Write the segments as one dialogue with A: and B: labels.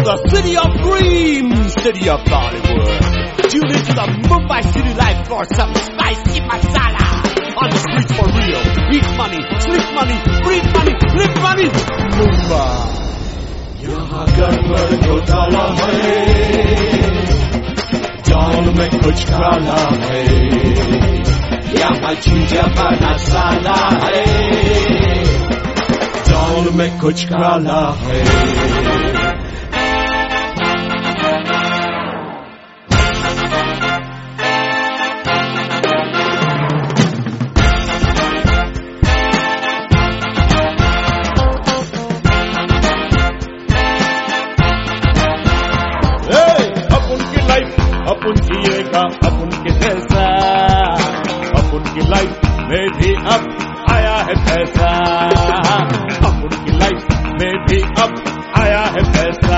A: the city of dreams, city of Bollywood. Tune into the Mumbai city life for some spicy masala. On the streets for real. Eat money, sleep money, breathe money, live money. Mumbai.
B: यहाँ गड़बड़ घोटाला है, जान में कुछ काला है, यहाँ चीज़ें बना साला है, जान में कुछ काला है।
C: अपन जिएगा अपन के जैसा, अपन की लाइफ में भी अब आया है पैसा, अपन की लाइफ में भी अब आया है पैसा।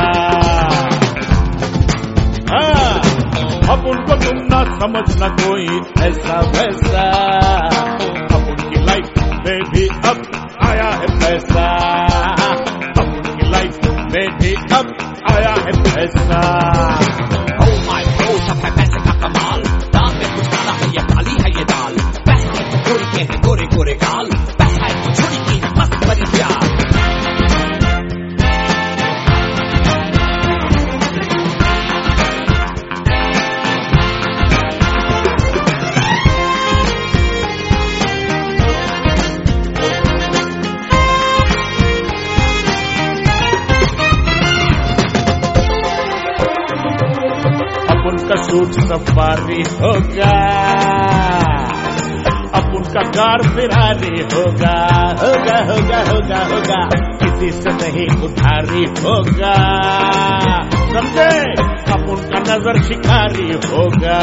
C: हाँ, अपन को तुम ना समझना कोई ऐसा वैसा, अपन की लाइफ में भी अब आया है पैसा, अपन की लाइफ में भी अब आया है पैसा।
A: सब है पैसे का कमाल, दाल में कुछ काला है ये काली है ये दाल, पैसे तो गोरी के हैं गोरे गोरे गाल, पैसा है तो छोटी की मस्त बड़ी प्यार।
C: का सूट सफारी होगा, अपन का कार फिरारी होगा, होगा होगा होगा होगा, किसी से नहीं उधारी होगा, समझे? अपन का नजर शिकारी होगा,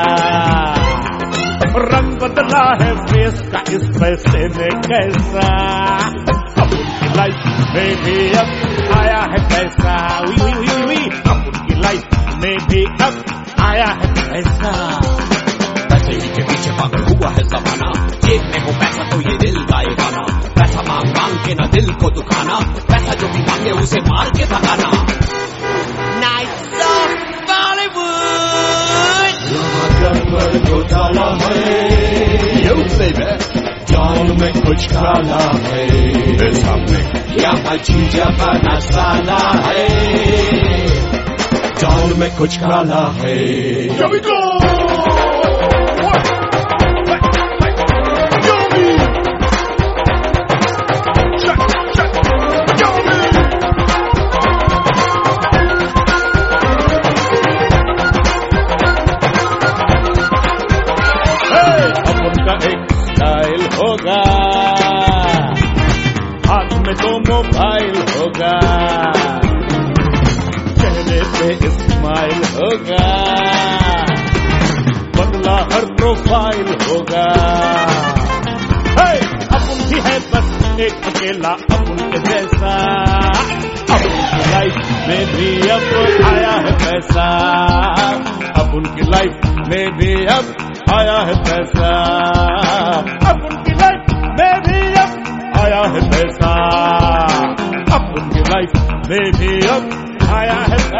C: रंग बदला है फेस का इस पैसे में कैसा, अपन की लाइफ में भी अब आया है पैसा, अपन की लाइफ में भी अब आया है पैसा।
A: पैसे ही के पीछे पागल हुआ है जमाना, जेब में हो पैसा तो ये दिल गाए गाना, पैसा मांग मांग के ना दिल को दुखाना, पैसा जो भी मांगे उसे मार के भगाना। Nights of Bollywood.
B: यहाँ गड़बड़ घोटाला है,
A: Yo baby,
B: जान में कुछ काला है,
A: पैसा में
B: यहाँ चीज़ें बना साला है, जान में कुछ काला है।
C: Here we go! अपन का एक स्टाइल होगा, हाथ में तो मोबाइल होगा, चेहरे पे स्माइल होगा, बदला हर प्रोफाइल होगा। अपन ही है बस एक अकेला अपन के जैसा, अपन की लाइफ में भी अब आया है पैसा, अपन की लाइफ में भी अब आया है पैसा, अपन की लाइफ में भी अब आया है पैसा, अपन की लाइफ में भी अब आया है